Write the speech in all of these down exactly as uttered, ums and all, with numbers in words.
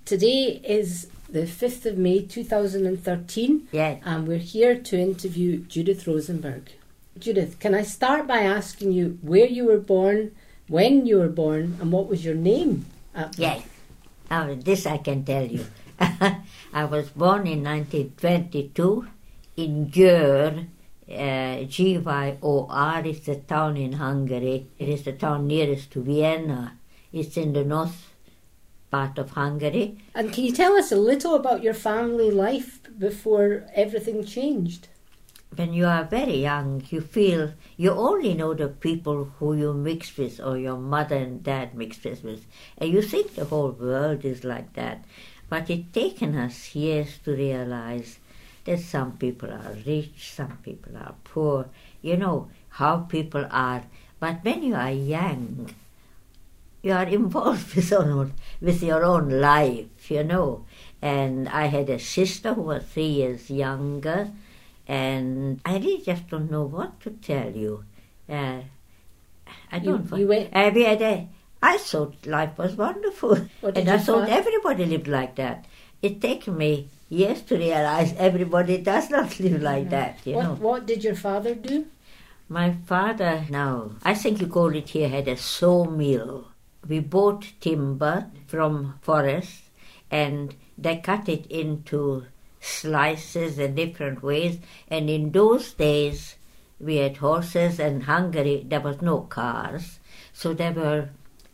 Today is the fifth of May two thousand thirteen, Yes. and we're here to interview Judith Rosenberg. Judith, can I start by asking you where you were born, when you were born, and what was your name? At birth? Yes. Now, this I can tell you. I was born in nineteen twenty-two in Győr, uh, G Y O R. It's a town in Hungary. It is the town nearest to Vienna. It's in the north part of Hungary. And can you tell us a little about your family life before everything changed? When you are very young, you feel you only know the people who you mix with or your mother and dad mixed with. And you think the whole world is like that. But it's taken us years to realize that some people are rich, some people are poor. You know how people are. But when you are young, you are involved with, own, with your own life, you know. And I had a sister who was three years younger, and I really just don't know what to tell you. Uh, I don't You, you went, I, we had a, I thought life was wonderful, What did and I your thought father- everybody lived like that. It taken me years to realize everybody does not live like that, you what, know. what did your father do? My father, now, I think you call it here, had a sawmill. We bought timber from forest, and they cut it into slices in different ways. And in those days, we had horses, and Hungary, there was no cars. So there were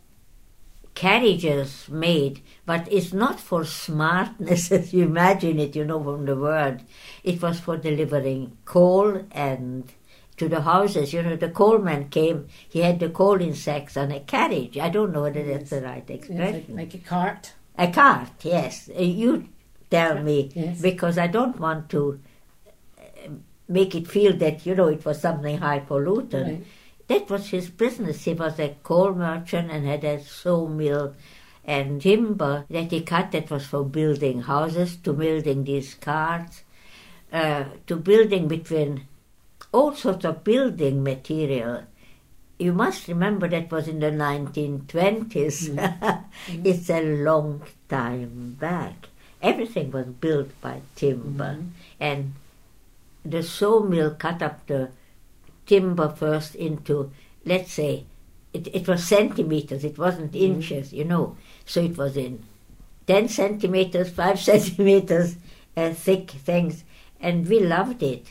carriages made, but it's not for smartness as you imagine it, you know, from the word. It was for delivering coal and to the houses. You know, the coalman came, he had the coal in sacks on a carriage. I don't know whether that's the right Yes, expression. like, like a cart. A cart, yes. Uh, You tell me, Yes. because I don't want to uh, make it feel that, you know, it was something highfalutin. Right. That was his business. He was a coal merchant and had a sawmill and timber that he cut that was for building houses, to building these carts, uh, to building between all sorts of building material. You must remember that was in the nineteen twenties. It's a long time back. Everything was built by timber. Mhm. And the sawmill cut up the timber first into, let's say, it, it was centimeters, it wasn't inches, you know. So it was in ten centimeters, five centimeters uh, thick things. And we loved it.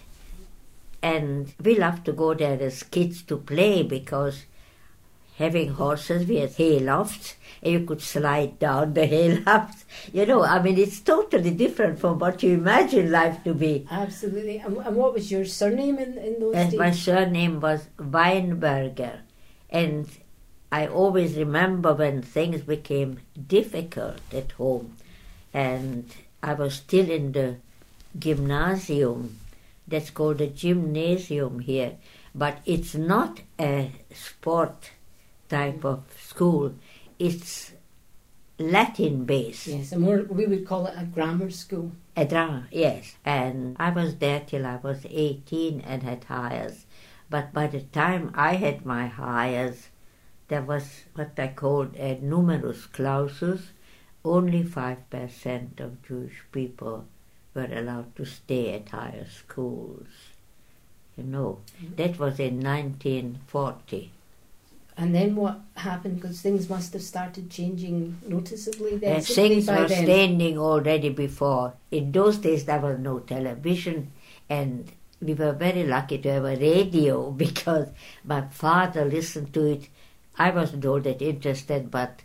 And we loved to go there as kids to play, because having horses, we had hay lofts, and you could slide down the hay lofts. You know, I mean, it's totally different from what you imagine life to be. Absolutely. And, and what was your surname in, in those And days? my surname was Weinberger. And I always remember when things became difficult at home, and I was still in the gymnasium. That's called a gymnasium here, but it's not a sport type of school. It's Latin based. Yes, and more, we would call it a grammar school. A drama, yes. And I was there till I was eighteen and had hires. But by the time I had my hires, there was what I called a numerus clausus. Only five percent of Jewish people were allowed to stay at higher schools. You know, that was in nineteen forty. And then what happened? Because things must have started changing noticeably then. Uh, certainly things by were then. standing already before. In those days there was no television, and we were very lucky to have a radio because my father listened to it. I wasn't all that interested, but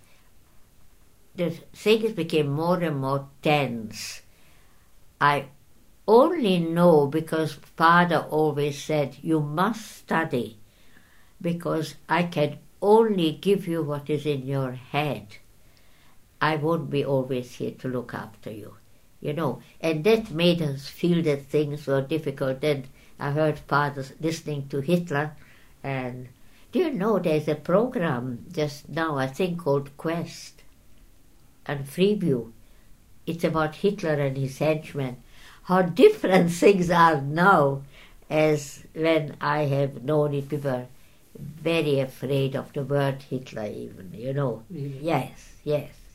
the things became more and more tense. I only know because father always said, you must study, because I can only give you what is in your head. I won't be always here to look after you, you know. And that made us feel that things were difficult. And I heard father listening to Hitler, and do you know there's a program just now, I think, called Quest and Freeview. It's about Hitler and his henchmen. How different things are now as when I have known it. We were very afraid of the word Hitler even, you know. Really? Yes, yes,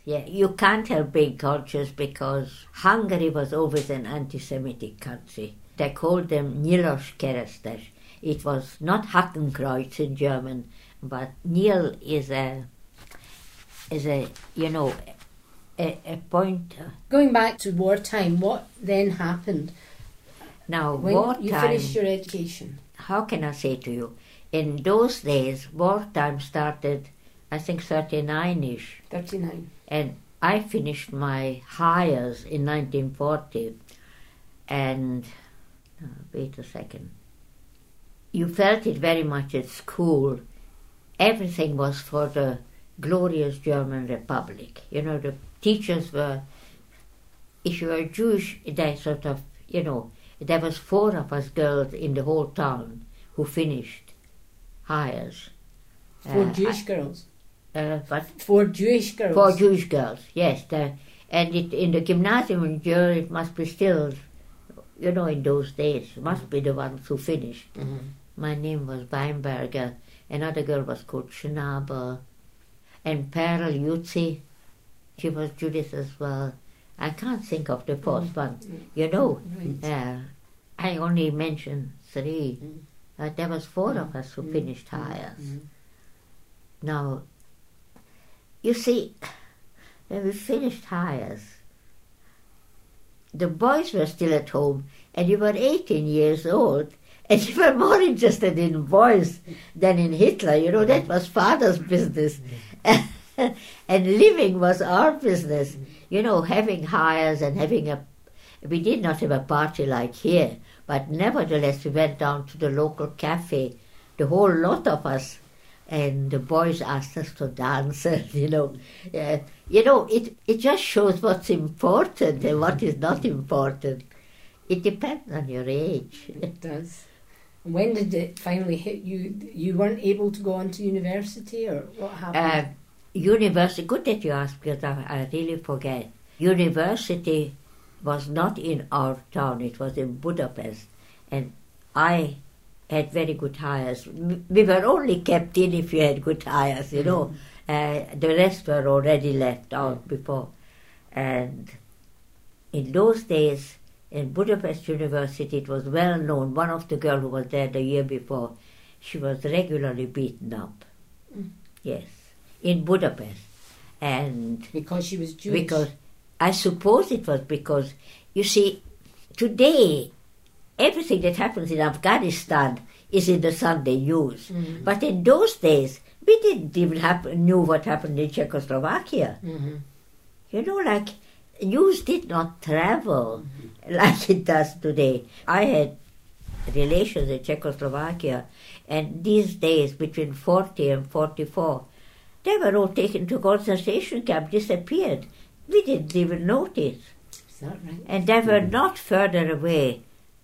yeah. You can't have big cultures because Hungary was always an anti-Semitic country. They called them Nyilas-keresztes. It was not Hakenkreuz in German, but Nil is a, is a, you know, a, a pointer. Going back to wartime, what then happened? Now, When wartime, you finished your education? how can I say to you, in those days, wartime started, I think, thirty-nine-ish. thirty-nine. And I finished my hires in nineteen forty. And, uh, wait a second. You felt it very much at school. Everything was for the glorious German Republic. You know, the teachers were, if you were Jewish, they sort of, you know, there was four of us girls in the whole town who finished hires. Four Uh, Jewish girls? Uh, but Four Jewish girls? four Jewish girls, yes. The, and it, in the gymnasium in Germany, it must be still, you know, in those days, it must be the ones who finished. Mm-hmm. My name was Weinberger. Another girl was called Schnaber. And Perl Jutzi, she was Judith as well. I can't think of the fourth Mm. one. Mm. You know, Right. uh, I only mentioned three. Mm. Uh, there was four Mm. of us who Mm. finished Mm. hires. Mm. Now, you see, when we finished hires, the boys were still at home, and you were eighteen years old, and you were more interested in boys than in Hitler. You know, that was father's business. And living was our business. You know, having hires and having a... We did not have a party like here, but nevertheless we went down to the local cafe, the whole lot of us, and the boys asked us to dance, and, you know. Uh, you know, it, it just shows what's important and what is not important. It depends on your age. It does. When did it finally hit you? You weren't able to go on to university, or what happened? Uh, university, good that you asked, because I, I really forget. University was not in our town, it was in Budapest. And I had very good hires. We were only kept in if you had good hires, you know. Uh, the rest were already left out before. And in those days, in Budapest University, it was well known. One of the girls who was there the year before, she was regularly beaten up. Mm. Yes, in Budapest. And Because she was Jewish. because I suppose it was because, you see, today everything that happens in Afghanistan is in the Sunday news. Mhm. But in those days, we didn't even happen, knew what happened in Czechoslovakia. Mhm. You know, like, news did not travel like it does today. I had relations in Czechoslovakia, and these days, between forty and forty-four, they were all taken to concentration camp, disappeared. We didn't even notice. Is that right? And they were not further away.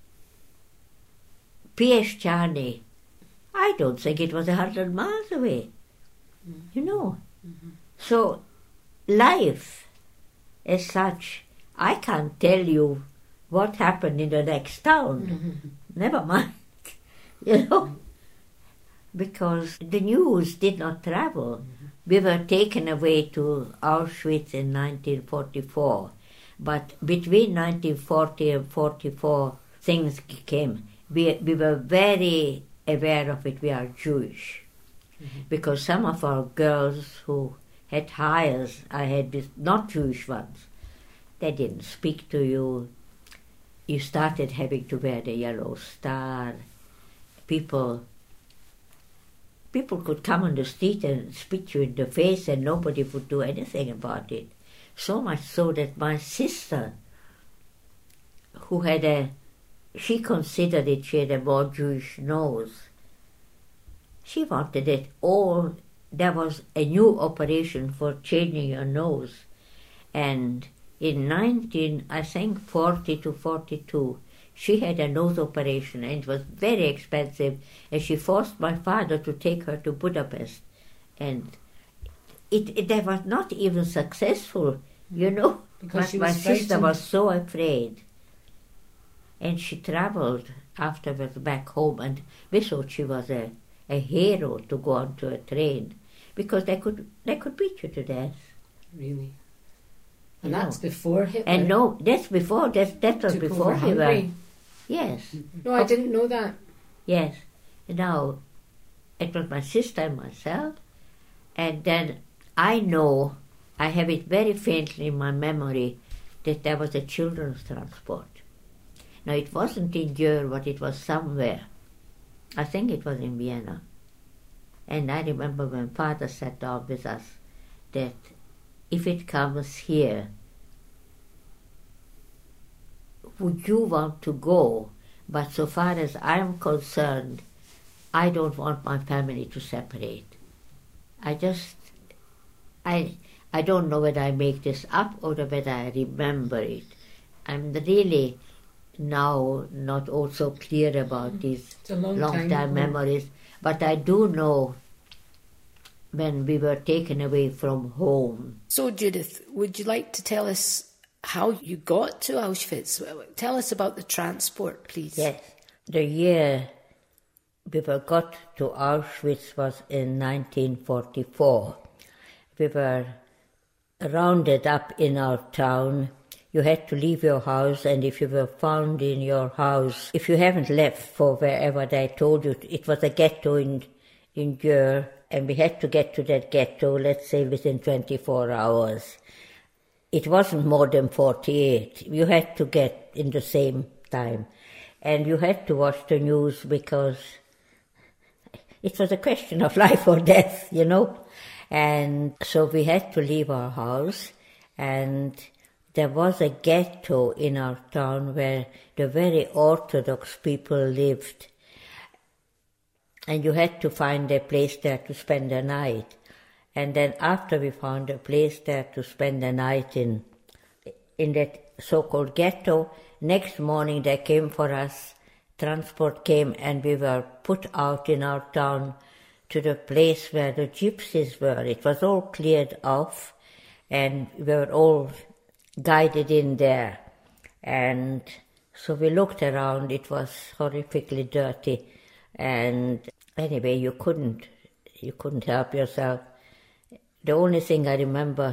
Pieszczany, I don't think it was a hundred miles away. You know. So, life as such, I can't tell you what happened in the next town. Mhm. Never mind. You know. Because the news did not travel. We were taken away to Auschwitz in nineteen forty-four. But between nineteen forty and forty-four, things came. We, we were very aware of it. We are Jewish. Mm-hmm. Because some of our girls who had hires, I had with not Jewish ones, they didn't speak to you. You started having to wear the yellow star. People people could come on the street and spit you in the face and nobody would do anything about it. So much so that my sister, who had a, she considered it, she had a more Jewish nose. She wanted it all, there was a new operation for changing your nose. And in nineteen, I think forty to forty-two, she had a nose operation and it was very expensive, and she forced my father to take her to Budapest. And it, it they was not even successful, you know, Because but she my was sister frightened. was so afraid. And she traveled afterwards back home, and we thought she was a, a hero to go onto a train, because they could they could beat you to death. Really? And that's before Hitler. And no, that's before, that, that was took before over we were. Hungary. Yes. No, I didn't know that. Yes. Now, it was my sister and myself, and then I know, I have it very faintly in my memory, that there was a children's transport. Now, it wasn't in Győr, but it was somewhere. I think it was in Vienna. And I remember when Father sat down with us that if it comes here, would you want to go? But so far as I'm concerned, I don't want my family to separate. I just, I, I don't know whether I make this up or whether I remember it. I'm really now not also clear about these long, long time, time memories, but I do know when we were taken away from home. So, Judith, would you like to tell us how you got to Auschwitz? Tell us about the transport, please. Yes. The year we were got to Auschwitz was in nineteen forty-four. We were rounded up in our town. You had to leave your house, and if you were found in your house, if you haven't left for wherever they told you, it was a ghetto in, in Győr, and we had to get to that ghetto, let's say, within twenty-four hours. It wasn't more than forty-eight. You had to get in the same time. And you had to watch the news because it was a question of life or death, you know. And so we had to leave our house, and there was a ghetto in our town where the very Orthodox people lived. And you had to find a place there to spend the night. And then after we found a place there to spend the night in, in that so-called ghetto, next morning they came for us, transport came, and we were put out in our town to the place where the gypsies were. It was all cleared off, and we were all guided in there. And so we looked around. It was horrifically dirty, and anyway, you couldn't, you couldn't help yourself. The only thing I remember,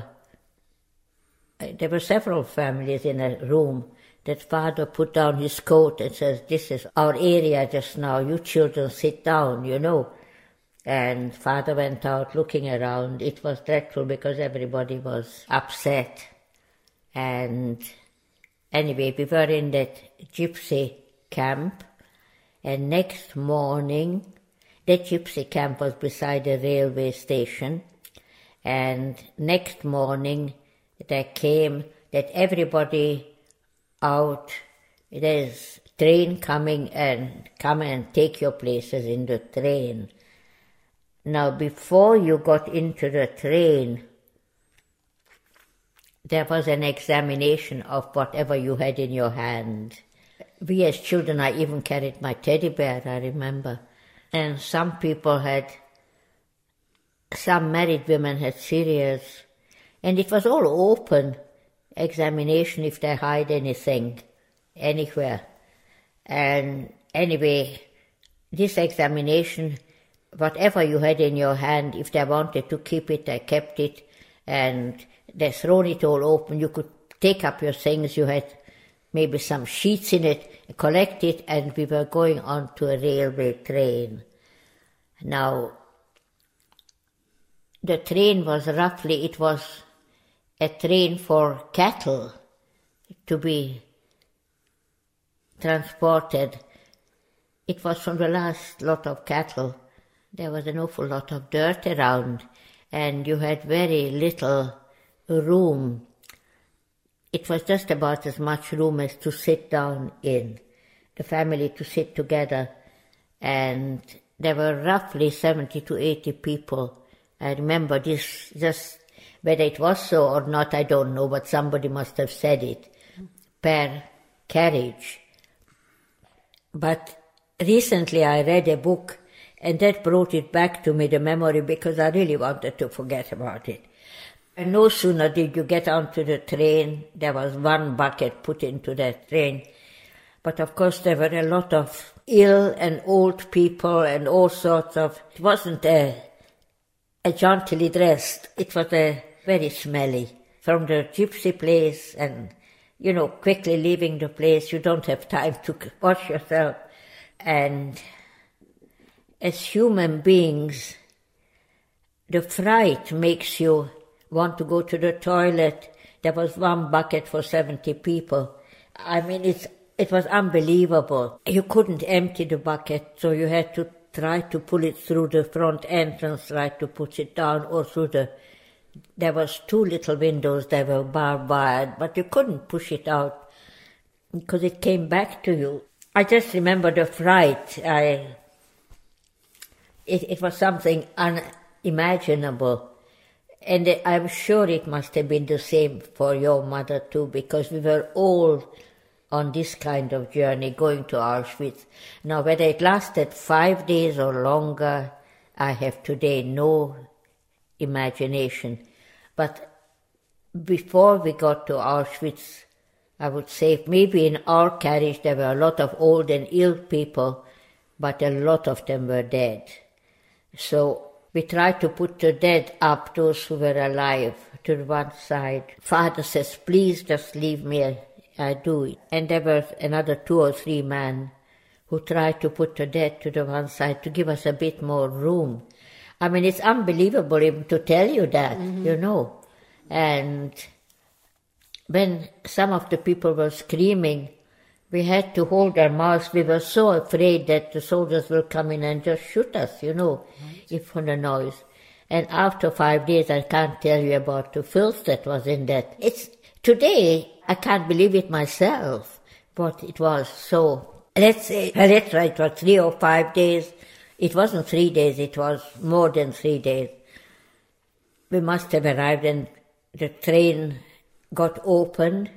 there were several families in a room. That father put down his coat and says, "This is our area just now. You children sit down, you know." And father went out looking around. It was dreadful because everybody was upset. And anyway, we were in that gypsy camp. And next morning, that gypsy camp was beside a railway station. And next morning, there came that everybody out, there's train coming, and come and take your places in the train. Now, before you got into the train, there was an examination of whatever you had in your hand. We as children, I even carried my teddy bear, I remember. And some people had, some married women had serious, and it was all open examination if they hide anything, anywhere. And anyway, this examination, whatever you had in your hand, if they wanted to keep it, they kept it, and they thrown it all open. You could take up your things, you had maybe some sheets in it, collect it, and we were going on to a railway train. Now, the train was roughly, it was a train for cattle to be transported. It was from the last lot of cattle. There was an awful lot of dirt around, and you had very little room. It was just about as much room as to sit down in, the family to sit together, and there were roughly seventy to eighty people. I remember this, just whether it was so or not, I don't know, but somebody must have said it, per carriage. But recently I read a book, and that brought it back to me, the memory, because I really wanted to forget about it. And no sooner did you get onto the train, there was one bucket put into that train. But of course there were a lot of ill and old people and all sorts of, it wasn't a, a jauntily dressed, it was a very smelly from the gypsy place and, you know, quickly leaving the place. You don't have time to wash yourself. And as human beings, the fright makes you want to go to the toilet. There was one bucket for seventy people. I mean, it's it was unbelievable. You couldn't empty the bucket, so you had to try to pull it through the front entrance, try to push it down, or through the... There was two little windows that were barbed wire, but you couldn't push it out because it came back to you. I just remember the fright. I... It, it was something unimaginable. And I'm sure it must have been the same for your mother too, because we were all on this kind of journey going to Auschwitz. Now, whether it lasted five days or longer, I have today no imagination. But before we got to Auschwitz, I would say maybe in our carriage there were a lot of old and ill people, but a lot of them were dead. So we tried to put the dead up, those who were alive, to one side. Father says, please just leave me, I do it. And there were another two or three men who tried to put the dead to the one side to give us a bit more room. I mean, it's unbelievable even to tell you that, mm-hmm. you know. And when some of the people were screaming, we had to hold our mouths. We were so afraid that the soldiers will come in and just shoot us, you know, right. if for the noise. And after five days, I can't tell you about the filth that was in that. It's today, I can't believe it myself, but it was so. Let's say, let's say it was three or five days. It wasn't three days, it was more than three days. We must have arrived and the train got opened.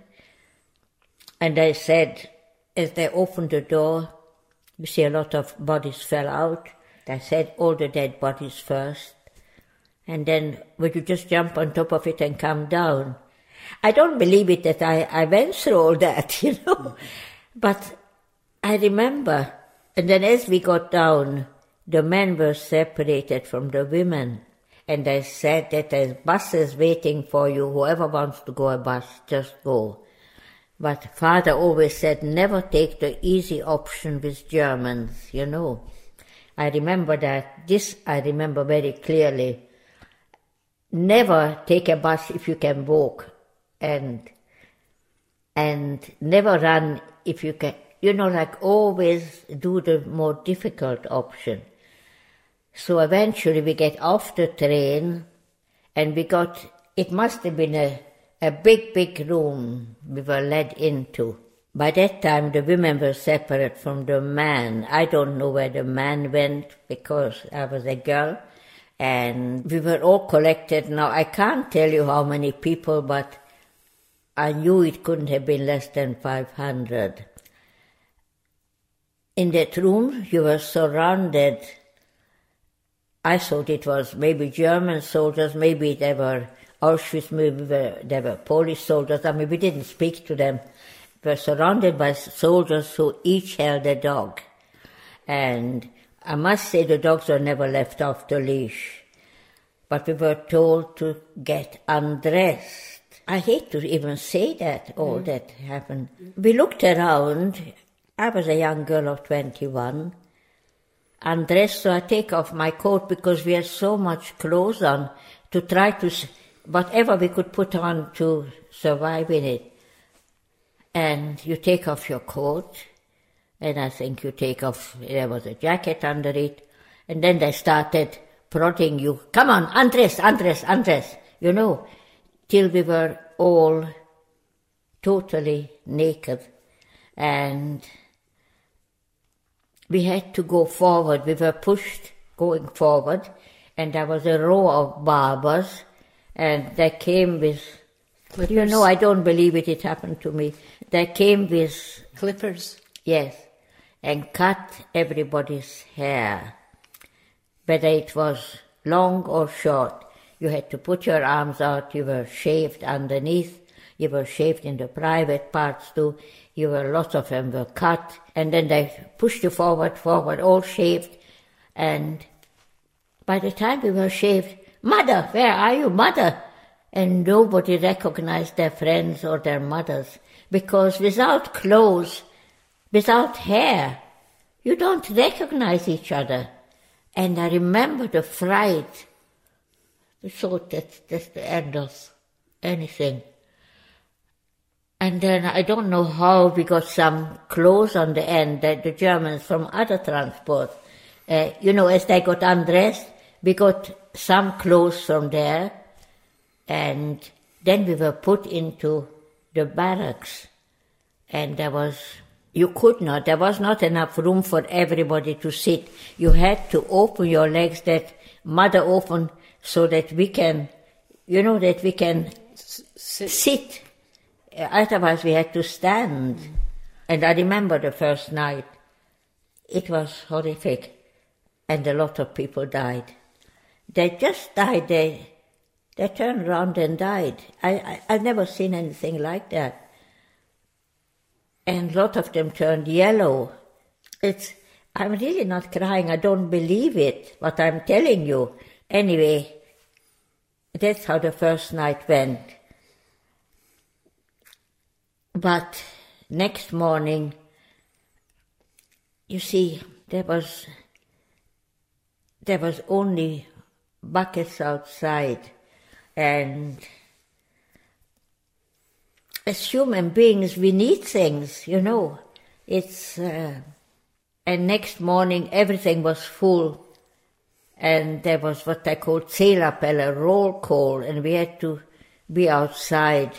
And I said, as they opened the door, we see a lot of bodies fell out. I said, all the dead bodies first. And then, would you just jump on top of it and come down? I don't believe it that I, I went through all that, you know. Mm-hmm. But I remember, and then as we got down, the men were separated from the women. And I said that there's buses waiting for you. Whoever wants to go a bus, just go. But Father always said, never take the easy option with Germans, you know. I remember that. This I remember very clearly. Never take a bus if you can walk. And, and never run if you can. You know, like always do the more difficult option. So eventually we get off the train and we got, it must have been a, a big, big room we were led into. By that time the women were separate from the men. I don't know where the man went because I was a girl. And we were all collected. Now I can't tell you how many people, but I knew it couldn't have been less than five hundred. In that room you were surrounded. I thought it was maybe German soldiers, maybe they were Auschwitz, maybe they were Polish soldiers. I mean, we didn't speak to them. We were surrounded by soldiers who each held a dog. And I must say the dogs were never left off the leash. But we were told to get undressed. I hate to even say that, all mm. that happened. We looked around. I was a young girl of twenty-one. Undressed, so I take off my coat because we had so much clothes on to try to, whatever we could put on to survive in it. And you take off your coat, and I think you take off, there was a jacket under it, and then they started prodding you, come on, undress, undress, undress, you know, till we were all totally naked. And we had to go forward. We were pushed going forward, and there was a row of barbers, and they came with, clippers. You know, I don't believe it, it happened to me. They came with... clippers. Yes, and cut everybody's hair. Whether it was long or short, you had to put your arms out, you were shaved underneath, you were shaved in the private parts too. You were, lots of them were cut, and then they pushed you forward, forward, all shaved. And by the time we were shaved, Mother, where are you, Mother? and nobody recognized their friends or their mothers, because without clothes, without hair, you don't recognize each other. And I remember the fright. We thought that's, that's the end of anything. And then I don't know how we got some clothes on the end that the Germans from other transport, uh, you know, as they got undressed, we got some clothes from there, and then we were put into the barracks. And there was, you could not, there was not enough room for everybody to sit. You had to open your legs, that mother opened, so that we can, you know, that we can sit. sit. Otherwise we had to stand. Mm. And I remember the first night. It was horrific. And a lot of people died. They just died. They they turned around and died. I, I, I've never seen anything like that. And a lot of them turned yellow. It's, I'm really not crying. I don't believe it, what I'm telling you. Anyway, that's how the first night went. But next morning, you see, there was there was only buckets outside, and as human beings, we need things, you know. It's uh, and next morning, everything was full, and there was what I call Zählerpelle, roll call, and we had to be outside.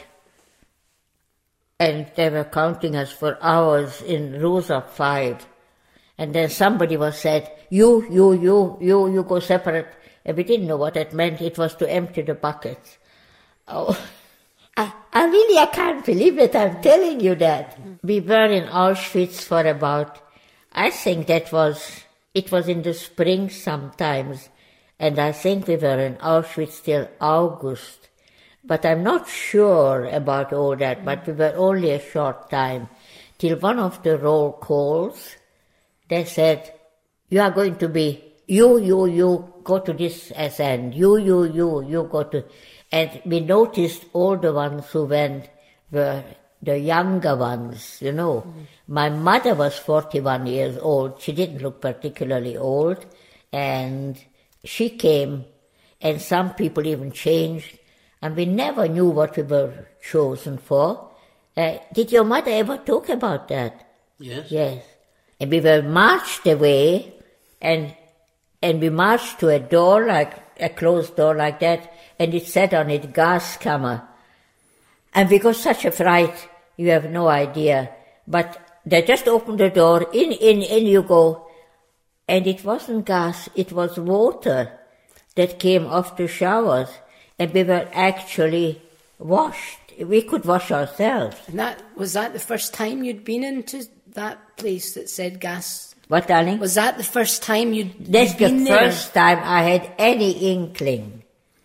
And they were counting us for hours in rows of five. And then somebody was said, you, you, you, you, you go separate. And we didn't know what that meant. It was to empty the buckets. Oh, I, I really, I can't believe it. I'm telling you that. We were in Auschwitz for about, I think that was, it was in the spring sometimes. And I think we were in Auschwitz till August. But I'm not sure about all that, but we were only a short time. Till one of the roll calls, they said, you are going to be, you, you, you, go to this S N, you, you, you, you go to... And we noticed all the ones who went were the younger ones, you know. Mm. My mother was forty-one years old. She didn't look particularly old. And she came, and some people even changed. And we never knew what we were chosen for. Uh, did your mother ever talk about that? Yes. Yes. And we were marched away, and and we marched to a door, like a closed door like that, and it said on it, Gaskammer. And we got such a fright, you have no idea. But they just opened the door, in, in, in you go. And it wasn't gas, it was water that came off the showers. And we were actually washed. We could wash ourselves. And that was that the first time you'd been into that place that said gas? What, darling? Was that the first time you'd, That's you'd been the there? first time I had any inkling.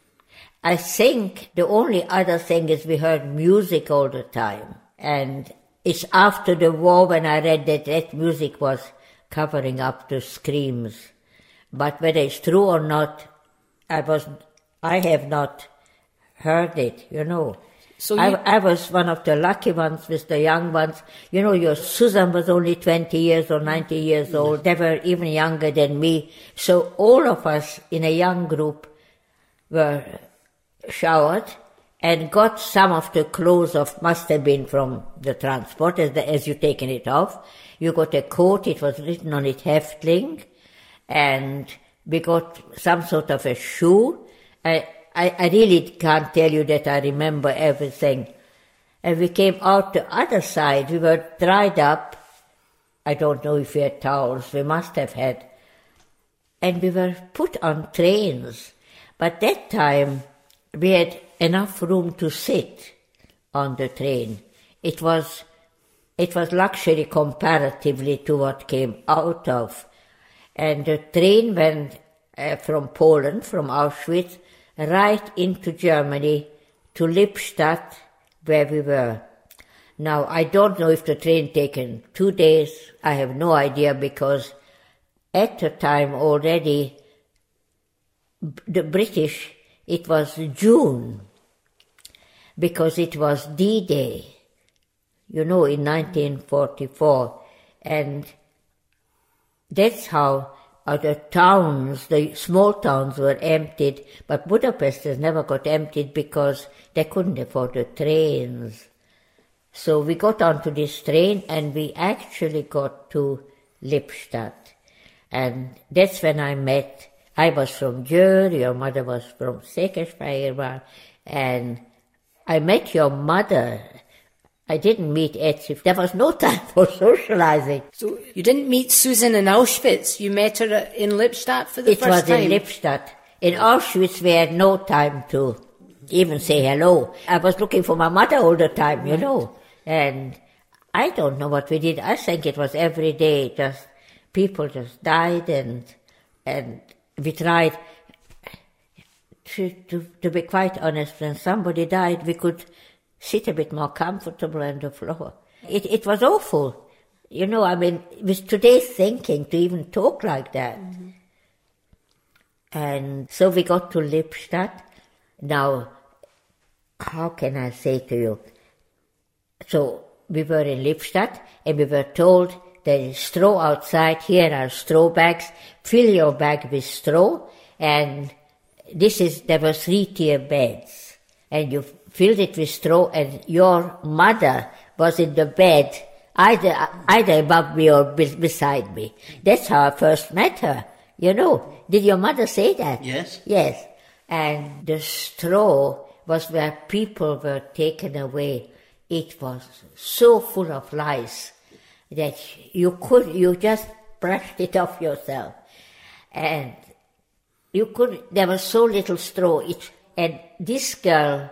I think the only other thing is we heard music all the time. And it's after the war when I read that that music was covering up the screams. But whether it's true or not, I was... I have not heard it, you know. So you... I, I was one of the lucky ones with the young ones. You know, your Susan was only twenty years or ninety years old. They were even younger than me. So all of us in a young group were showered and got some of the clothes of, must have been from the transport, as, the, as you taken it off. You got a coat, it was written on it, Häftling, and we got some sort of a shoe. I, I, I really can't tell you that I remember everything. And we came out the other side. We were dried up. I don't know if we had towels. We must have had. And we were put on trains. But that time, we had enough room to sit on the train. It was, it was luxury comparatively to what came out of. And the train went uh, from Poland, from Auschwitz, right into Germany to Lippstadt, where we were. Now, I don't know if the train taken two days. I have no idea, because at the time already, the British, it was June, because it was D-Day, you know, in nineteen forty-four. And that's how uh, the towns, the small towns were emptied, but Budapest has never got emptied because they couldn't afford the trains. So we got onto this train and we actually got to Lippstadt. And that's when I met, I was from Győr, your mother was from Székesfehérvár, and I met your mother. I didn't meet Etsy. There was no time for socializing. So you didn't meet Susan in Auschwitz. You met her in Lippstadt for the it first time? It was in Lippstadt. In Auschwitz, we had no time to even say hello. I was looking for my mother all the time, you know. And I don't know what we did. I think it was every day. Just people just died, and and we tried to, to, to be quite honest. When somebody died, we could sit a bit more comfortable on the floor. It it was awful. You know, I mean, with today's thinking, to even talk like that. Mm-hmm. And so we got to Lippstadt. Now, how can I say to you? So we were in Lippstadt, and we were told there is straw outside. Here are straw bags. Fill your bag with straw. And this is, there were three-tier beds. And you filled it with straw, and your mother was in the bed, either either above me or be- beside me. That's how I first met her. You know, did your mother say that? Yes. Yes. And the straw was where people were taken away. It was so full of lice that you could, you just brushed it off yourself. And you could, there was so little straw. It, and this girl,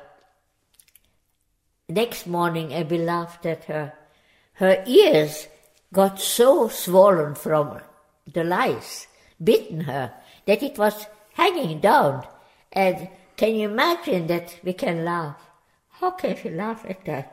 next morning, and we laughed at her, her ears got so swollen from the lice, bitten her, that it was hanging down. And can you imagine that we can laugh? How can we laugh at that?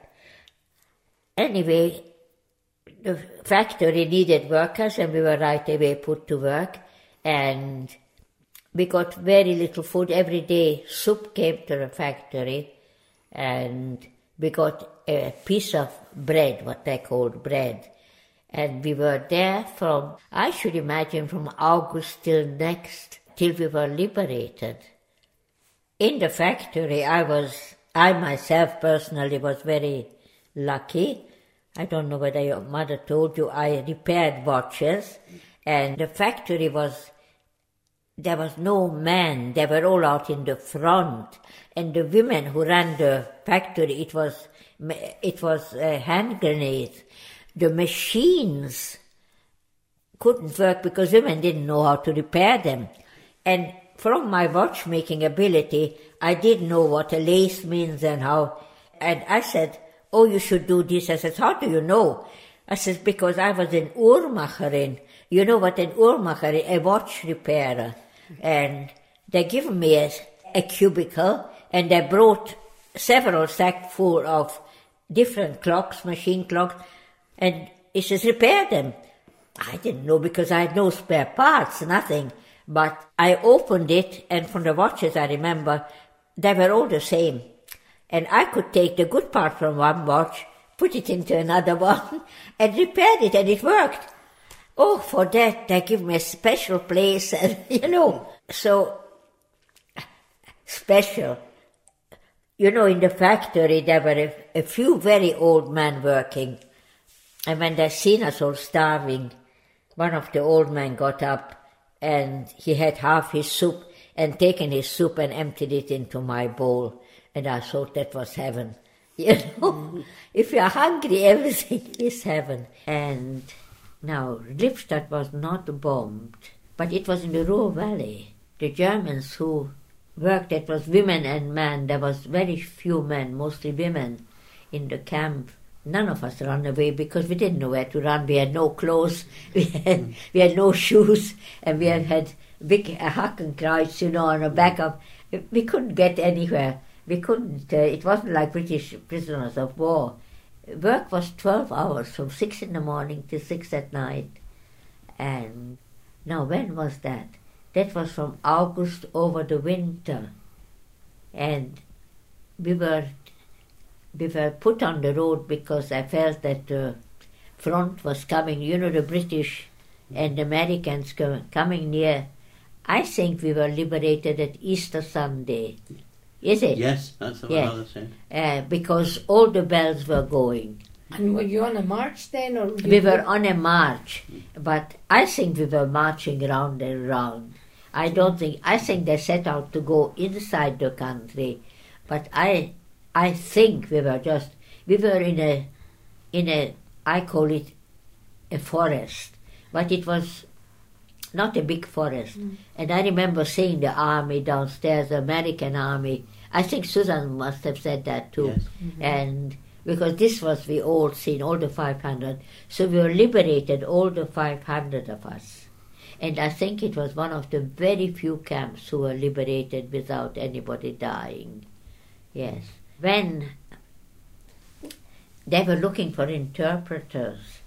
Anyway, the factory needed workers, and we were right away put to work. And we got very little food every day. Soup came to the factory, and we got a piece of bread, what they called bread. And we were there from, I should imagine, from August till next, till we were liberated. In the factory, I was, I myself personally was very lucky. I don't know whether your mother told you, I repaired watches, and the factory was, there was no man, they were all out in the front, and the women who ran the factory, it was, it was uh, hand grenades. The machines couldn't work because women didn't know how to repair them. And from my watchmaking ability, I did know what a lace means and how, and I said, oh, you should do this. I said, how do you know? I said, because I was an Uhrmacherin. You know what an Uhrmacher is? A watch repairer. And they gave me a, a cubicle, and they brought several sacks full of different clocks, machine clocks, and he says, repair them. I didn't know because I had no spare parts, nothing. But I opened it, and from the watches I remember, they were all the same. And I could take the good part from one watch, put it into another one, and repaired it, and it worked. Oh, for that, they give me a special place, and, you know, so special. You know, in the factory, there were a, a few very old men working, and when they seen us all starving, one of the old men got up, and he had half his soup, and taken his soup and emptied it into my bowl. And I thought that was heaven. You know, mm-hmm. If you're hungry, everything is heaven. And now, Lippstadt was not bombed, but it was in the Ruhr Valley. The Germans who worked, it was women and men. There was very few men, mostly women, in the camp. None of us ran away because we didn't know where to run. We had no clothes, we had, we had no shoes, and we had, had big Hakenkreuz, you know, on the back of. We couldn't get anywhere. We couldn't, uh, it wasn't like British prisoners of war. Work was twelve hours, from six in the morning to six at night. And now when was that? That was from August over the winter. And we were we were put on the road because I felt that the front was coming, you know, the British and the Americans co- coming near. I think we were liberated at Easter Sunday. Is it? Yes, that's what Yes. Mother said. Uh, because all the bells were going. And were you on a march then? Or you We were on a march, but I think we were marching round and round. I don't think, I think they set out to go inside the country, but I I think we were just, we were in a, in a, I call it a forest, but it was not a big forest. Mm. And I remember seeing the army downstairs, the American army. I think Susan must have said that too. Yes. Mhm. And because this was the old scene, all the five hundred. So we were liberated, all the five hundred of us. And I think it was one of the very few camps who were liberated without anybody dying. Yes. When they were looking for interpreters,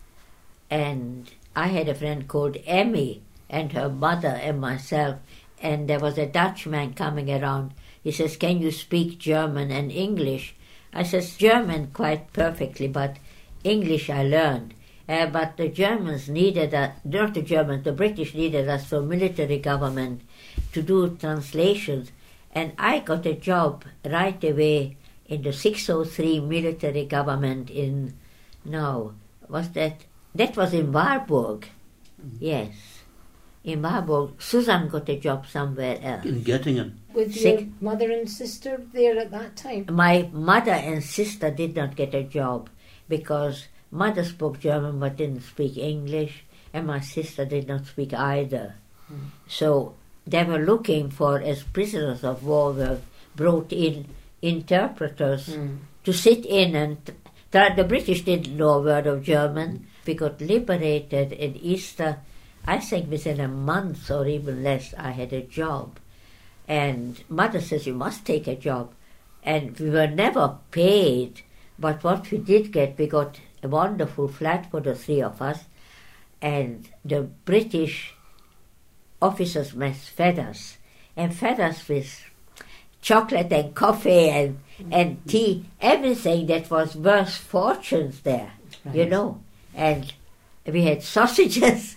and I had a friend called Emmy and her mother and myself, and there was a Dutchman coming around. He says, "Can you speak German and English?" I says, "German quite perfectly, but English I learned." Uh, but the Germans needed us, not the Germans, the British needed us for military government to do translations. And I got a job right away in the six oh three military government in, no, was that, that was in Warburg. Yes. In Warburg. Susan got a job somewhere else. In Göttingen. With Sick. your mother and sister there at that time? My mother and sister did not get a job because mother spoke German but didn't speak English, and my sister did not speak either. Mm. So they were looking for, as prisoners of war, were brought in interpreters Mm. to sit in and try. The British didn't know a word of German. We got liberated in Easter. I think within a month or even less I had a job. And mother says, "You must take a job." And we were never paid, but what we did get, we got a wonderful flat for the three of us, and the British officers' mess fed us, and fed us with chocolate and coffee and, and tea, everything that was worth fortunes there, you Right. know. And we had sausages.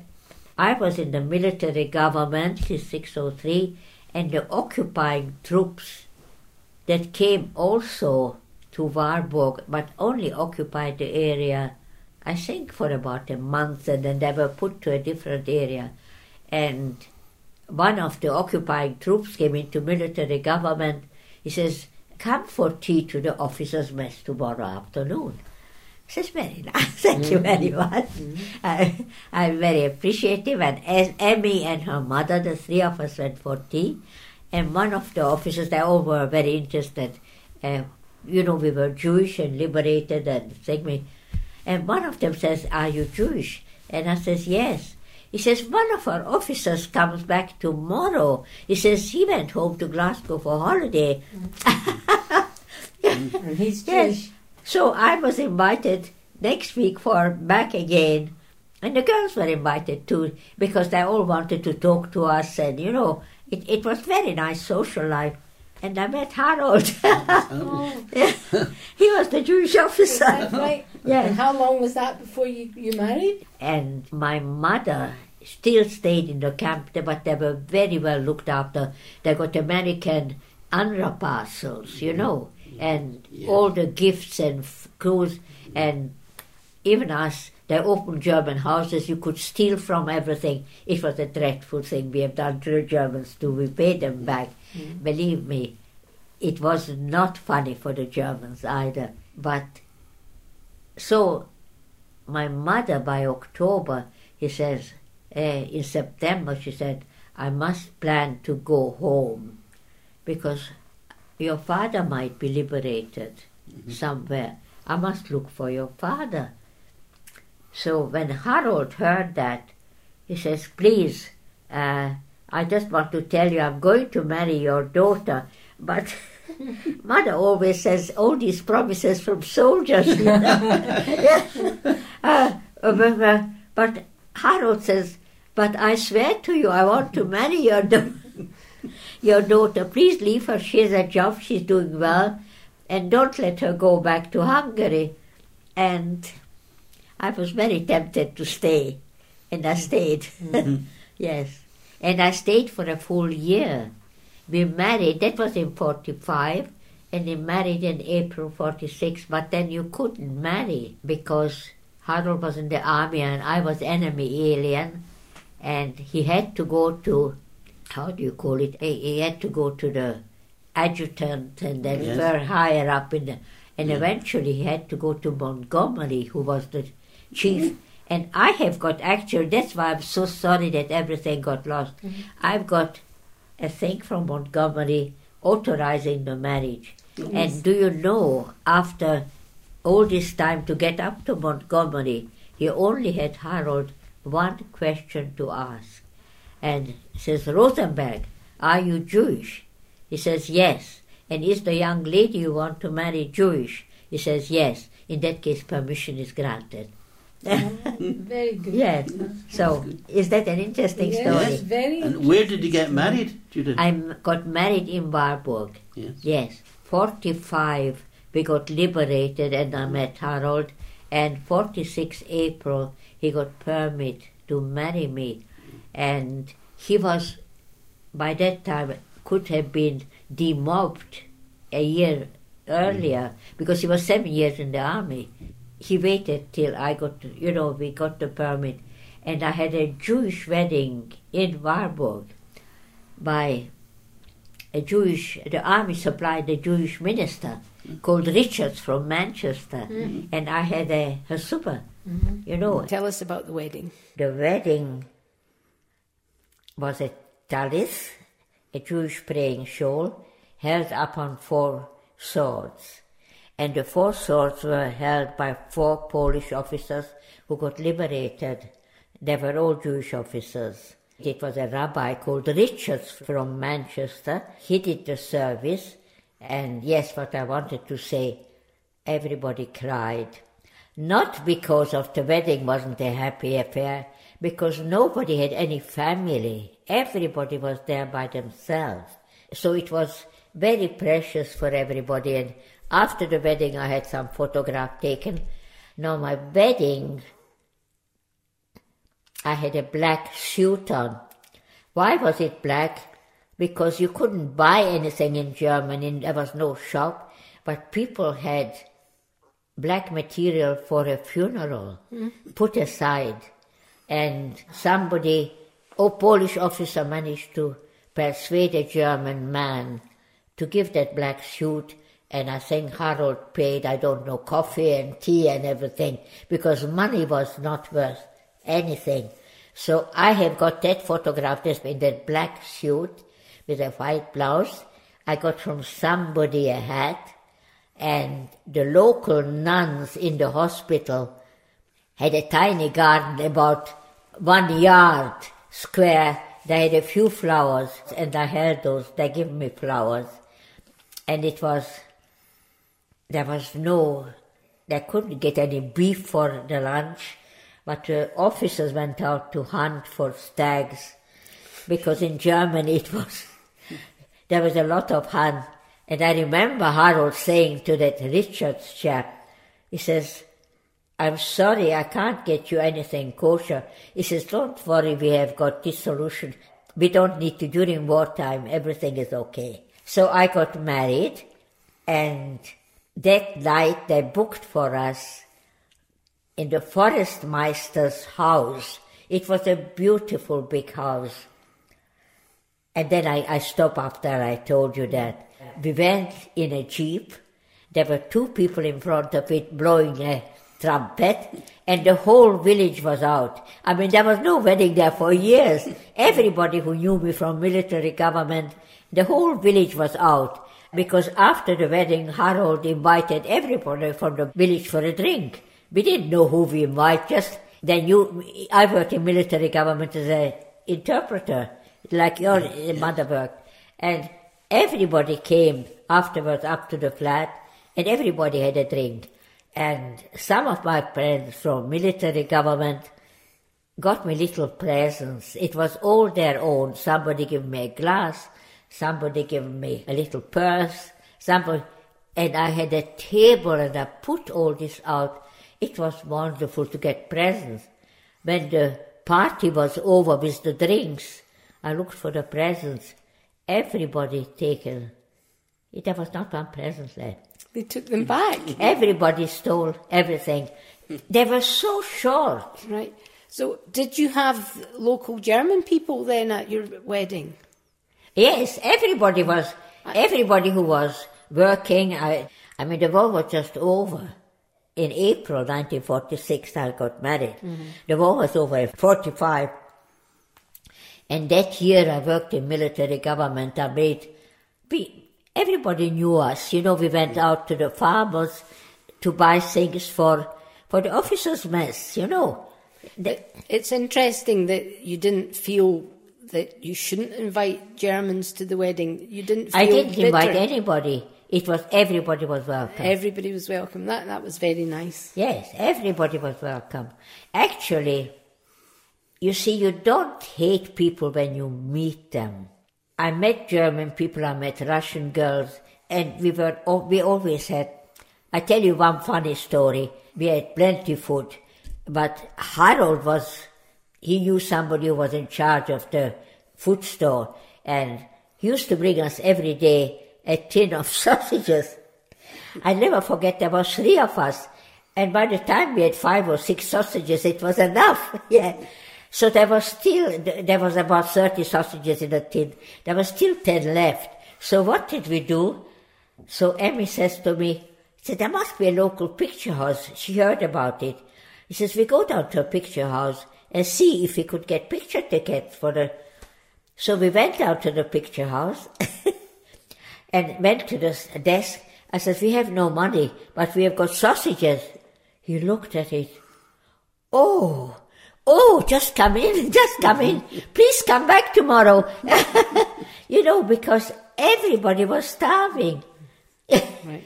I was in the military government in six oh three, and the occupying troops that came also to Warburg, but only occupied the area, I think, for about a month, and then they were put to a different area. And one of the occupying troops came into military government. He says, "Come for tea to the officers' mess tomorrow afternoon." I says, "Very nice, thank you very much." Mm. I, I'm very appreciative. And as Emmy and her mother, the three of us went for tea. And one of the officers, they all were very interested. Uh, you know, we were Jewish and liberated and thing. And one of them says, "Are you Jewish?" And I says, "Yes." He says, "One of our officers comes back tomorrow." He says, "He went home to Glasgow for holiday." And he's Jewish. Yes. So I was invited next week for back again. And the girls were invited too, because they all wanted to talk to us. And, you know, it, it was very nice social life. And I met Harold. Oh, He was the Jewish is officer. that right? Yes. And how long was that before you, you married? And my mother still stayed in the camp, but they were very well looked after. They got American UNRWA parcels, you know, and Yeah. all the gifts and f- clothes, and even us, they opened German houses. You could steal from everything. It was a dreadful thing we have done to the Germans too. We paid them back. Mm. Believe me, it was not funny for the Germans either. But so my mother, by October, he says, uh, in September, she said, "I must plan to go home because your father might be liberated Mhm. somewhere. I must look for your father." So when Harold heard that, he says, "Please, uh, I just want to tell you I'm going to marry your daughter." But mother always says all these promises from soldiers. You know? Yeah. uh, but, uh, but Harold says, "But I swear to you, I want to marry your, da- your daughter. Please leave her. She has a job. She's doing well. and don't let her go back to Hungary. And I was very tempted to stay, and I stayed. Mm-hmm. Yes. And I stayed for a full year. We married, that was in forty-five, and we married in April forty-six, but then you couldn't marry because Harold was in the army and I was enemy alien, and he had to go to, how do you call it, he had to go to the adjutant and then yes. We're higher up in the, and yeah. Eventually he had to go to Montgomery, who was the chief. Mm-hmm. And I have got, actually, that's why I'm so sorry that everything got lost. Mm-hmm. I've got a thing from Montgomery authorizing the marriage. Yes. And do you know, after all this time to get up to Montgomery, he only had Harold one question to ask. And he says, Rosenberg, are you Jewish? He says, yes. And is the young lady you want to marry Jewish? He says, yes. In that case, permission is granted. Very good. Yes. So, is that an interesting yes, story? Yes, very. And where did you get married, Judith? I got married in Warburg. Yes. Yes. forty-five, we got liberated, and I met Harold. And forty-six April, he got permit to marry me. And he was, by that time, could have been demobbed a year earlier, mm. because he was seven years in the army. He waited till I got, to, you know, we got the permit. And I had a Jewish wedding in Warburg by a Jewish, the army supplied a Jewish minister mm. called Richards from Manchester. Mm. And I had a hasuba, mm-hmm. you know. Tell us about the wedding. The wedding was a talis, a Jewish praying shawl, held up on four swords. And the four swords were held by four Polish officers who got liberated. They were all Jewish officers. It was a rabbi called Richards from Manchester. He did the service. And yes, what I wanted to say, everybody cried. Not because of the wedding wasn't a happy affair, because nobody had any family. Everybody was there by themselves. So it was very precious for everybody. And after the wedding, I had some photograph taken. Now, my wedding, I had a black suit on. Why was it black? Because you couldn't buy anything in Germany. There was no shop. But people had black material for a funeral mm. put aside. And somebody, a Polish officer managed to persuade a German man to give that black suit. And I think Harold paid, I don't know, coffee and tea and everything, because money was not worth anything. So I have got that photograph in that black suit with a white blouse. I got from somebody a hat, and the local nuns in the hospital had a tiny garden about one yard square. They had a few flowers, and I held those. They gave me flowers. And it was... There was no, they couldn't get any beef for the lunch, but the officers went out to hunt for stags, because in Germany it was, there was a lot of hunt. And I remember Harold saying to that Richards chap, he says, I'm sorry, I can't get you anything kosher. He says, don't worry, we have got this solution. We don't need to, during wartime, everything is okay. So I got married, and that night they booked for us in the Forestmeister's house. It was a beautiful big house. And then I, I stopped after I told you that. We went in a jeep. There were two people in front of it blowing a trumpet, and the whole village was out. I mean, there was no wedding there for years. Everybody who knew me from military government, the whole village was out. Because after the wedding, Harold invited everybody from the village for a drink. We didn't know who we invited, just they knew. I worked in military government as an interpreter, like your mother worked. And everybody came afterwards up to the flat, and everybody had a drink. And some of my friends from military government got me little presents. It was all their own. Somebody gave me a glass. Somebody gave me a little purse. Somebody, and I had a table and I put all this out. It was wonderful to get presents. When the party was over with the drinks, I looked for the presents. Everybody taken. There was not one present left. They took them back. Everybody stole everything. They were so short. Right. So did you have local German people then at your wedding? Yes, everybody was, everybody who was working. I, I mean, the war was just over. In April nineteen forty-six, I got married. Mm-hmm. The war was over in forty-five. And that year I worked in military government. I made, we, everybody knew us. You know, we went out to the farmers to buy things for, for the officers' mess, you know. The, it's interesting that you didn't feel that you shouldn't invite Germans to the wedding. You didn't feel I didn't bitter. invite anybody. It was, everybody was welcome. Everybody was welcome. That that was very nice. Yes, everybody was welcome. Actually, you see, you don't hate people when you meet them. I met German people, I met Russian girls, and we were we always had, I tell you one funny story. We had plenty of food, but Harold was, he knew somebody who was in charge of the food store, and he used to bring us every day a tin of sausages. I never forget, there was three of us, and by the time we had five or six sausages, it was enough. Yeah. So there was still, there was about thirty sausages in a tin. There was still ten left. So what did we do? So Emmy says to me, she said, there must be a local picture house. She heard about it. He says, we go down to a picture house and see if we could get picture tickets for the... So we went out to the picture house and went to the desk. I said, we have no money, but we have got sausages. He looked at it. Oh, oh, just come in, just come in. Please come back tomorrow. You know, because everybody was starving. Right.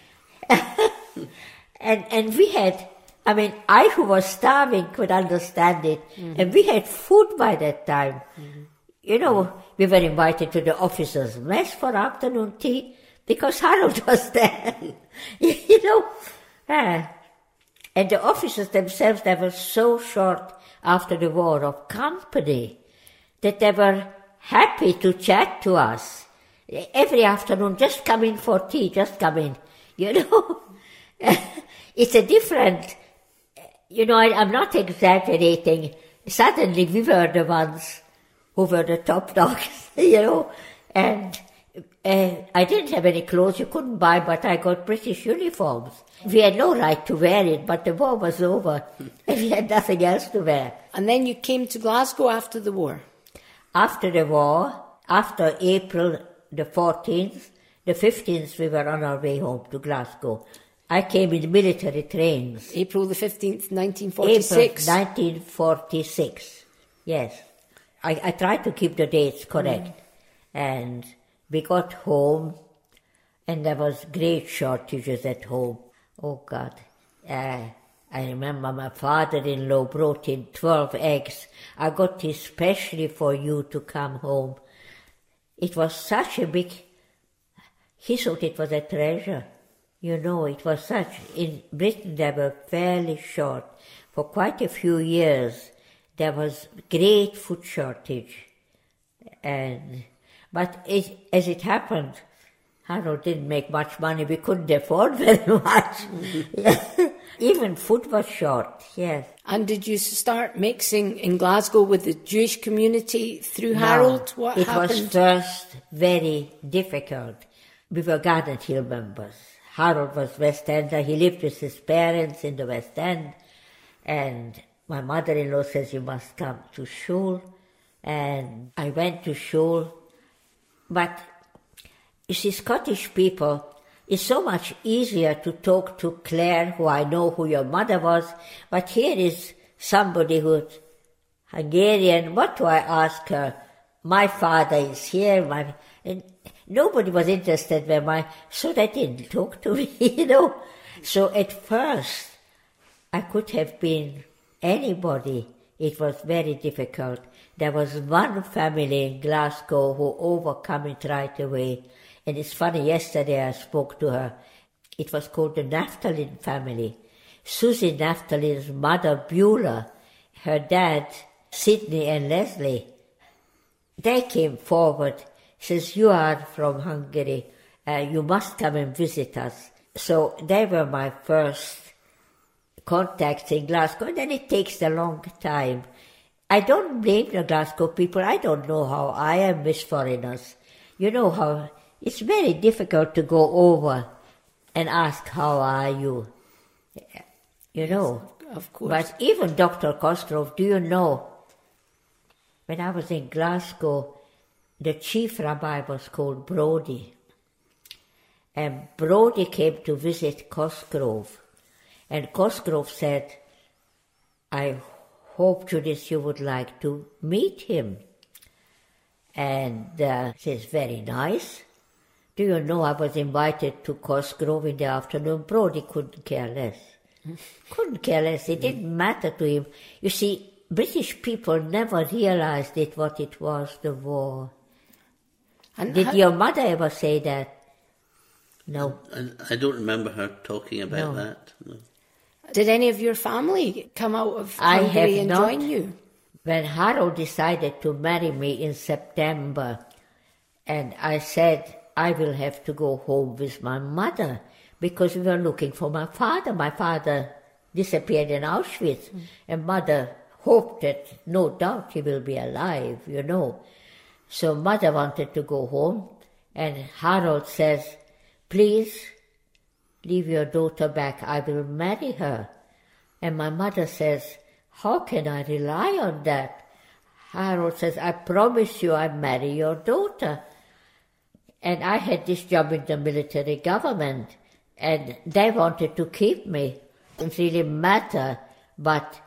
and and we had, I mean, I who was starving could understand it. Mm-hmm. And we had food by that time. Mm-hmm. You know, we were invited to the officers' mess for afternoon tea because Harold was there. You know, uh, and the officers themselves, they were so short after the war of company that they were happy to chat to us. Every afternoon, just come in for tea, just come in. You know, it's a different, you know, I, I'm not exaggerating. Suddenly we were the ones who were the top dogs, you know, and uh, I didn't have any clothes you couldn't buy, but I got British uniforms. We had no right to wear it, but the war was over and we had nothing else to wear. And then you came to Glasgow after the war? After the war, after April the fourteenth, the fifteenth, we were on our way home to Glasgow. I came in military trains. April the fifteenth, nineteen forty-six? April nineteen forty-six, yes. I, I tried to keep the dates correct. Mm. And we got home, and there was great shortages at home. Oh, God. Uh, I remember my father-in-law brought in twelve eggs. I got it specially for you to come home. It was such a big... He thought it was a treasure. You know, it was such... In Britain, they were fairly short. For quite a few years, there was great food shortage. And But it, as it happened, Harold didn't make much money. We couldn't afford very much. Mm-hmm. Even food was short, yes. And did you start mixing in Glasgow with the Jewish community through No, Harold? What it happened? was first very difficult. We were Garden Hill members. Harold was West Ender. He lived with his parents in the West End. And my mother-in-law says, you must come to shul. And I went to shul. But, you see, Scottish people, it's so much easier to talk to Claire, who I know who your mother was, but here is somebody who's Hungarian. What do I ask her? My father is here, my... And nobody was interested when my... So they didn't talk to me, you know. So at first, I could have been anybody. It was very difficult. There was one family in Glasgow who overcame it right away. And it's funny, yesterday I spoke to her. it was called the Naphtalin family. Susie Naphtalin's mother, Beulah, her dad, Sidney and Leslie, they came forward, says, you are from Hungary, uh, you must come and visit us. So they were my first contacts in Glasgow, and then it takes a long time. I don't blame the Glasgow people. I don't know how I am with foreigners. You know how it's very difficult to go over and ask, how are you? You know. Yes, of course. But even Doctor Cosgrove, do you know, when I was in Glasgow, the chief rabbi was called Brodie. And Brodie came to visit Cosgrove. And Cosgrove said, I hope, Judith, you would like to meet him. And uh, says, very nice. Do you know I was invited to Cosgrove in the afternoon? Brodie couldn't care less. Couldn't care less. It didn't matter to him. You see, British people never realized it, what it was, the war. And Did how, your mother ever say that? No. I, I don't remember her talking about no. that. No. Did any of your family come out of Hungary and not. join you? When Harold decided to marry me in September, and I said, I will have to go home with my mother, because we were looking for my father. My father disappeared in Auschwitz, mm. and mother hoped that no doubt he will be alive, you know. So mother wanted to go home, and Harold says, please leave your daughter back, I will marry her. And my mother says, how can I rely on that? Harold says, I promise you I'll marry your daughter. And I had this job in the military government, and they wanted to keep me. It didn't really matter, but...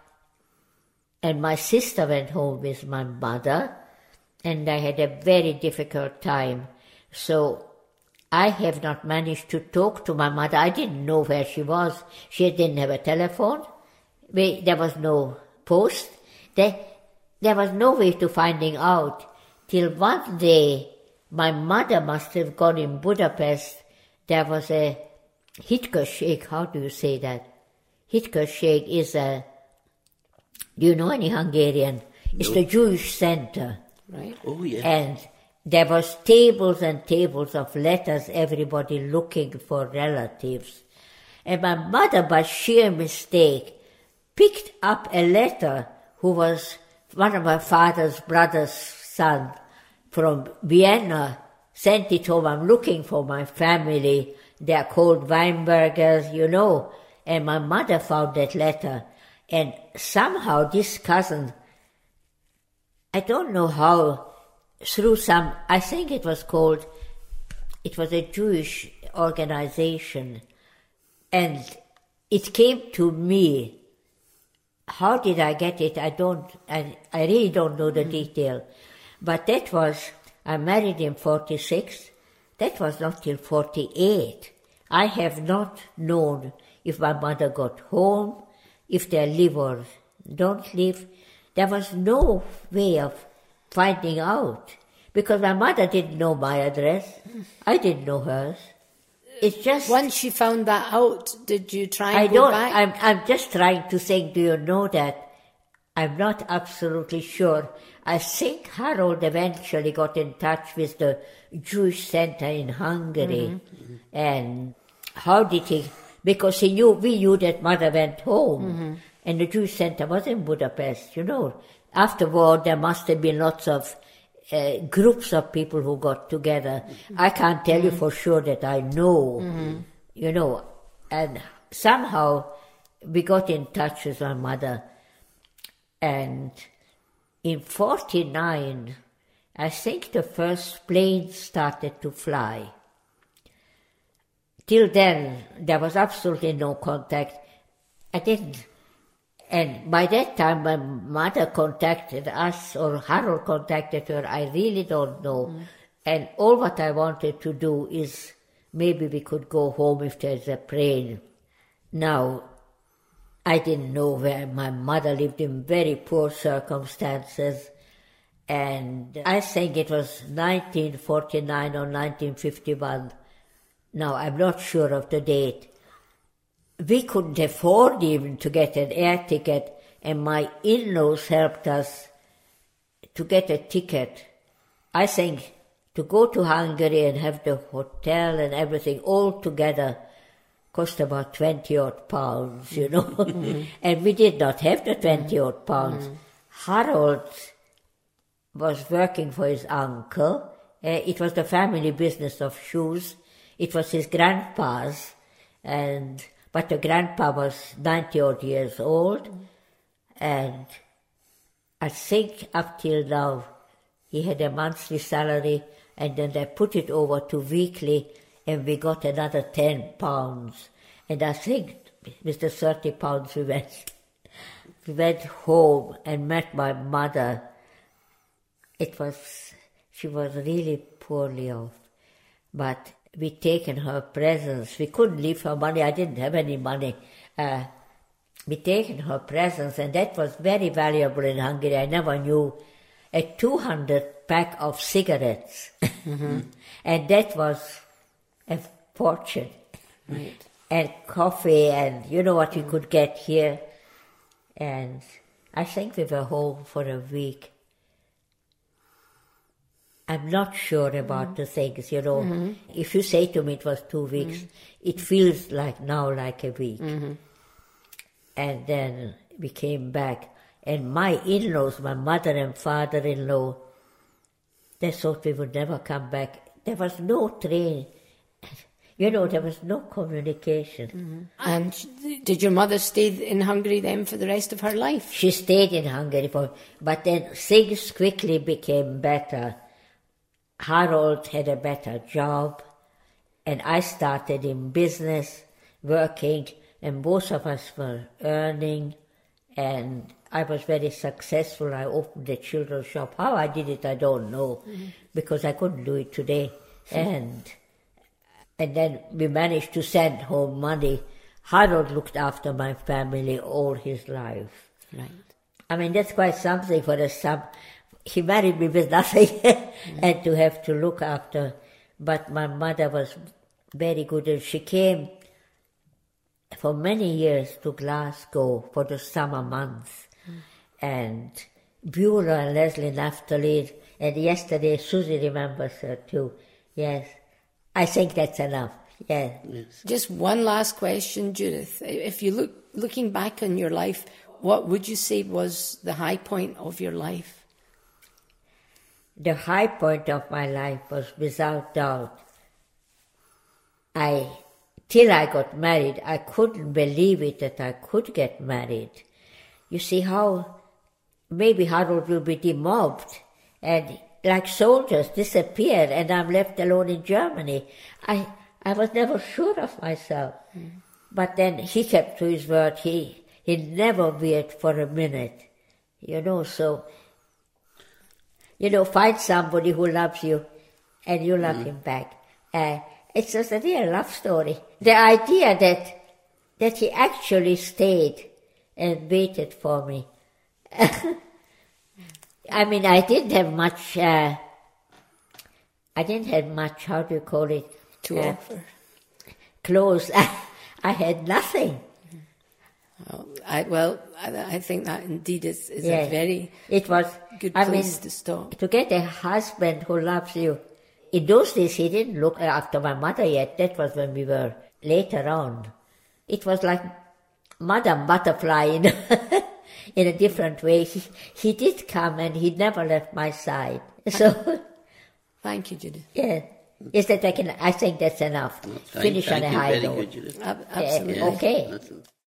And my sister went home with my mother, and I had a very difficult time. So I have not managed to talk to my mother. I didn't know where she was. She didn't have a telephone. We, there was no post. There, there was no way to finding out. Till one day, my mother must have gone in Budapest. There was a Hitközség. How do you say that? Hitközség is a... Do you know any Hungarian? It's no. The Jewish center. Right. Oh, yeah. And there was tables and tables of letters, everybody looking for relatives. And my mother, by sheer mistake, picked up a letter who was one of my father's brother's son from Vienna, sent it home. I'm looking for my family. They are called Weinbergers, you know. And my mother found that letter. And somehow this cousin, I don't know how, through some, I think it was called, it was a Jewish organization, and it came to me. How did I get it? I don't, I, I really don't know the detail. But that was, I married in forty-six, that was not till forty-eight. I have not known if my mother got home, if they live or don't live. There was no way of finding out, because my mother didn't know my address. I didn't know hers. It's just... Once you found that out, did you try and I go don't, back? I'm, I'm just trying to think, do you know that? I'm not absolutely sure. I think Harold eventually got in touch with the Jewish Center in Hungary. Mm-hmm. And how did he... Because he knew, we knew that mother went home, mm-hmm. and the Jewish Center was in Budapest, you know. After war, there must have been lots of uh, groups of people who got together. Mm-hmm. I can't tell mm-hmm. you for sure that I know, mm-hmm. you know. And somehow we got in touch with my mother. And in forty-nine, I think the first planes started to fly. Till then, there was absolutely no contact. I didn't. And by that time, my mother contacted us, or Harold contacted her, I really don't know. Mm. And all what I wanted to do is maybe we could go home if there's a plane. Now, I didn't know where my mother lived, in very poor circumstances. And I think it was nineteen forty-nine or nineteen fifty-one. Now, I'm not sure of the date. We couldn't afford even to get an air ticket, and my in-laws helped us to get a ticket. I think to go to Hungary and have the hotel and everything all together cost about twenty odd pounds, you know. Mm-hmm. And we did not have the twenty odd pounds. Mm-hmm. Harold was working for his uncle. Uh, it was the family business of shoes. It was his grandpa's, and but the grandpa was ninety odd years old, mm-hmm. and I think up till now he had a monthly salary, and then they put it over to weekly, and we got another ten pounds. And I think with the thirty pounds we went, we went home and met my mother. It was, she was really poorly off. But we'd taken her presents. We couldn't leave her money. I didn't have any money. Uh, we'd taken her presents, and that was very valuable in Hungary. I never knew. A two hundred pack of cigarettes. Mm-hmm. And that was a fortune. Right. And coffee, and you know what you could get here. And I think we were home for a week. I'm not sure about mm-hmm. the things, you know. Mm-hmm. If you say to me it was two weeks, mm-hmm. it feels like now like a week. Mm-hmm. And then we came back. And my in-laws, my mother and father-in-law, they thought we would never come back. There was no train. You know, there was no communication. Mm-hmm. And did your mother stay in Hungary then for the rest of her life? She stayed in Hungary, for, but then things quickly became better. Harold had a better job, and I started in business, working, and both of us were earning, and I was very successful. I opened a children's shop. How I did it, I don't know, mm-hmm. because I couldn't do it today. and and then we managed to send home money. Harold looked after my family all his life. Right. I mean, that's quite something for a son. He married me with nothing mm-hmm. and to have to look after. But my mother was very good, and she came for many years to Glasgow for the summer months. Mm. And Beulah and Leslie Naftali, and yesterday Susie remembers her too. Yes, I think that's enough. Yeah. Yes. Just one last question, Judith. If you look looking back on your life, what would you say was the high point of your life? The high point of my life was, without doubt, I, till I got married, I couldn't believe it that I could get married. You see how maybe Harold will be demobbed and like soldiers disappear, and I'm left alone in Germany. I I was never sure of myself. Mm. But then he kept to his word. He, he never veered for a minute. You know, so, you know, find somebody who loves you and you love mm. him back. Uh, it's just a real love story. The idea that that he actually stayed and waited for me. I mean, I didn't have much, uh, I didn't have much, how do you call it? To uh, offer. Clothes. I had nothing. Well, I, well, I, I think that indeed is, is yes. a very it was, good I place mean, to stop. To get a husband who loves you. In those days, he didn't look after my mother yet. That was when we were later on. It was like Madame Butterfly in, in a different way. He, he did come, and he never left my side. So, thank you, Judith. Yeah. Is that I can? I think that's enough. Thank, Finish thank on a you, high very note. good, Judith. Absolutely. Uh, okay.